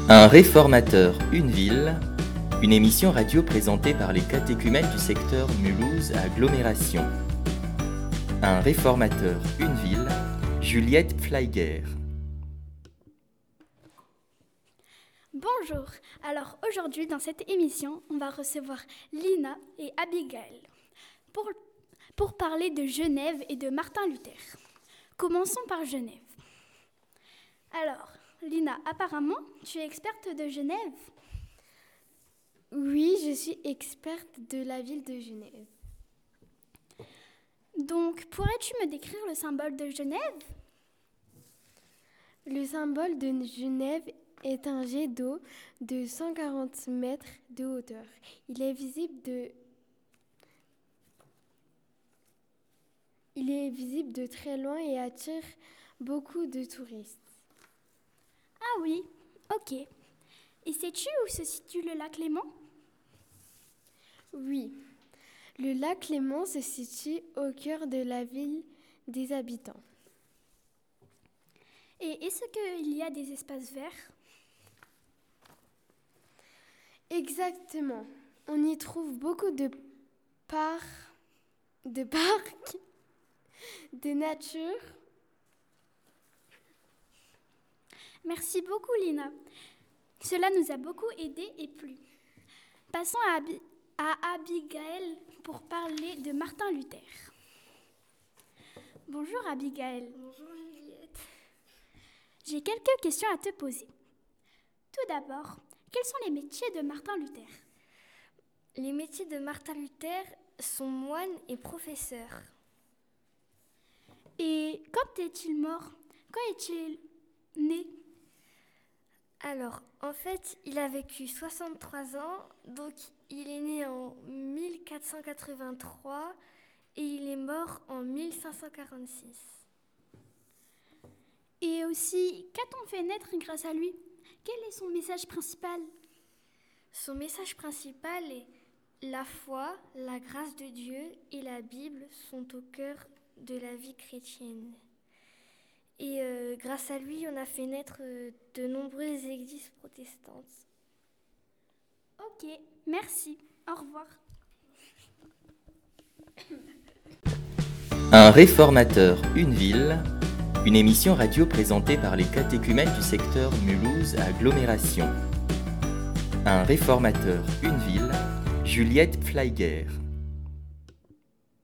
Un réformateur, une ville, une émission radio présentée par les catéchumènes du secteur Mulhouse-Agglomération. Un réformateur, une ville, Juliette Pfleiger. Bonjour, alors aujourd'hui dans cette émission, on va recevoir Lina et Abigail pour parler de Genève et de Martin Luther. Commençons par Genève. Alors, Lina, apparemment, tu es experte de Genève. Oui, je suis experte de la ville de Genève. Donc, pourrais-tu me décrire le symbole de Genève ? Le symbole de Genève est un jet d'eau de 140 mètres de hauteur. Il est visible de très loin et attire beaucoup de touristes. Ah oui, ok. Et sais-tu où se situe le lac Léman ? Oui, le lac Léman se situe au cœur de la ville des habitants. Et est-ce qu'il y a des espaces verts ? Exactement. On y trouve beaucoup de parcs, de nature. Merci beaucoup, Lina. Cela nous a beaucoup aidés et plu. Passons à Abigail pour parler de Martin Luther. Bonjour Abigail. Bonjour Juliette. J'ai quelques questions à te poser. Tout d'abord, quels sont les métiers de Martin Luther ? Les métiers de Martin Luther sont moine et professeur. Et quand est-il mort ? Quand est-il né ? Alors, en fait, il a vécu 63 ans, donc il est né en 1483 et il est mort en 1546. Et aussi, qu'a-t-on fait naître grâce à lui ? Quel est son message principal ? Son message principal est la foi, la grâce de Dieu et la Bible sont au cœur de la vie chrétienne. Et grâce à lui, on a fait naître de nombreuses églises protestantes. Ok, merci. Au revoir. Un réformateur, une ville, une émission radio présentée par les catéchumènes du secteur Mulhouse-Agglomération. Un réformateur, une ville, Juliette Pfleiger.